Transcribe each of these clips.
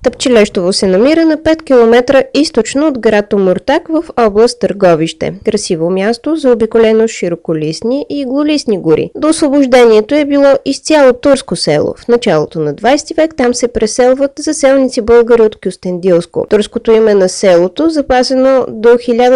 Тъпчелещово се намира на 5 км източно от град Омуртаг в област Търговище. Красиво място, заобиколено с широколистни и иглолистни гори. До освобождението е било изцяло турско село. В началото на 20 век там се преселват заселници българи от Кюстендилско. Турското име на селото, запазено до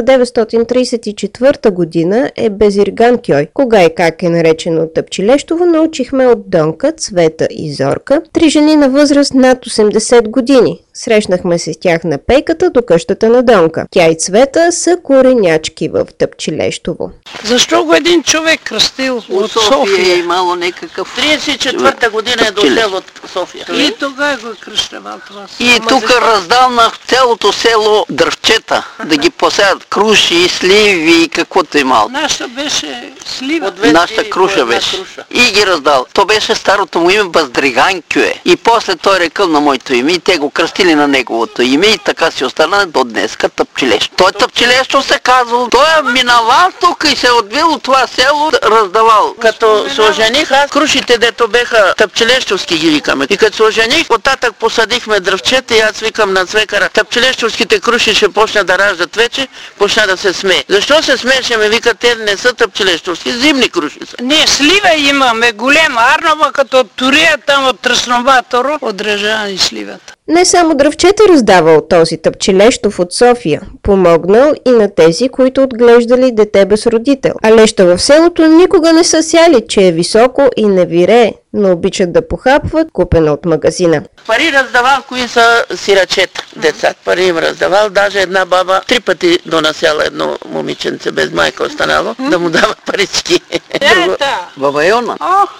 1934 година, е Безирган-кьой. Кога и как е наречено Тъпчелещово, научихме от Донка, Цвета и Зорка, три жени на възраст над 80 години. Срещнахме се с тях на пейката до къщата на Донка. Тя и Цвета са коренячки в Тъпчелещово. Защо го един човек кръстил от София? Е имало някакъв... 34-та година е дошъл от София. И тогава го кръщавал това. И тук раздал на цялото село дръвчета, да ги посеят круши, сливи и каквото имал. Нашата беше слива. Нашата круша беше. И ги раздал. То беше старото му име Безирган-кьой. И после той рекъл на моето име и те го кръстили на неговото име и така си остана до днеска Тъпчелещо. Той Тъпчелещо се казвал. Той е минавал тук и се отбил от това село, раздавал. Като се ожених, аз крушите, дето беха Тъпчелещовски ги викаме. И като се ожених, оттатък посадихме дръвчета и аз викам на Цвекара, Тъпчелещовските круши ще почна да раждат вече, почна да се смее. Защо се смееше? Ме вика, те не са Тъпчелещовски, зимни круши са. Ние слива имаме, голема Арнова, като Турия там от Тръсноваторо, отрежава и сливата. Не само дръвчета раздавал този Тъпчелещов от София, помогнал и на тези, които отглеждали дете без родител. А леща в селото никога не са сяли, че е високо и не вирее, но обичат да похапват купена от магазина. Пари раздавал, кои са сирачета. Децата пари им раздавал. Даже една баба 3 пъти донасяла едно момиченце без майка останало, да му дава парички. Баба Йона.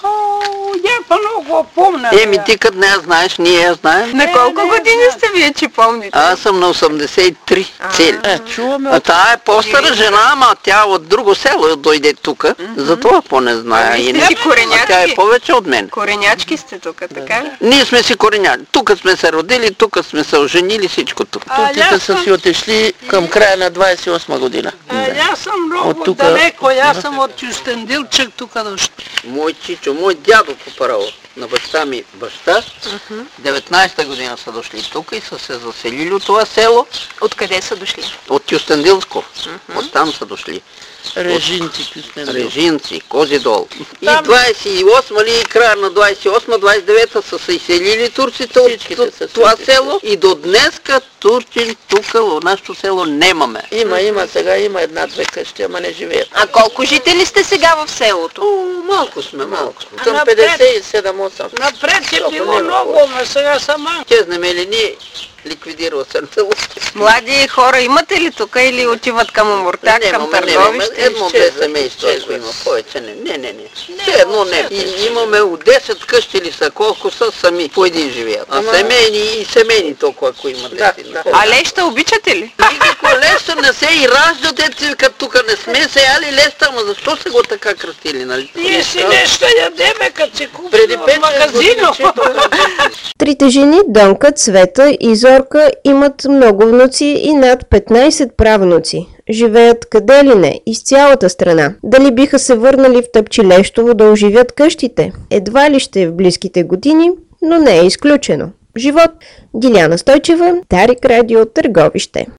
Я много помня. Еми ти като не я знаеш, ние я знаем. На колко години сте вие, че помните? Аз съм на 83 цели. Чуваме. Тая е по-стара жена, ама тя от друго село дойде тук, затова по-не знае. Вие сте си коренячки? Тя е повече от мен. Коренячки сте тук, така ли? Ние сме си коренячки. Тук сме се родили, тук сме се оженили, всичко тук. Турците са си отишли към края на 28 година. Аз съм много далеко, аз съм от Кюстендилчик тук дошъл. Мой чичо, мой дядо по право на баща ми баща, 19-та година са дошли тук и са се заселили от това село. Откъде са дошли? От Кюстендилско. Оттам са дошли. Режинци, Козидол. И 28 ли, края на 28-29 са се изселили турците от това село и до днеска турци тук в нашото село немаме. Има, сега има една-две къщи, ама не живеят. А колко жители сте сега в селото? Малко сме. Към 57-8. Напред е било много, но сега са малко. Чезнеме ли ние? Ликвидирал съм село. Млади хора имате ли тук или отиват към Омуртаг, към Търговище? Едно-две семейства, ако има повече. Не. Все едно не. И имаме от 10 къщи ли са, колко са сами по един живеят. А семейни толкова, ако има 10. А леща обичате ли? Никакво леща не се и раждат, като тук не сме сеяли леща, ама защо се го така кръстили, нали? Ние си нещо ядеме, като се купим в магазина. Трите жени, Донка, Цвета и Зорка, имат много внуци и над 15 правнуци. Живеят къде ли не, из цялата страна. Дали биха се върнали в Тъпчелещово да оживят къщите? Едва ли ще в близките години, но не е изключено. Живот. Диляна Стойчева, Дарик Радио, Търговище.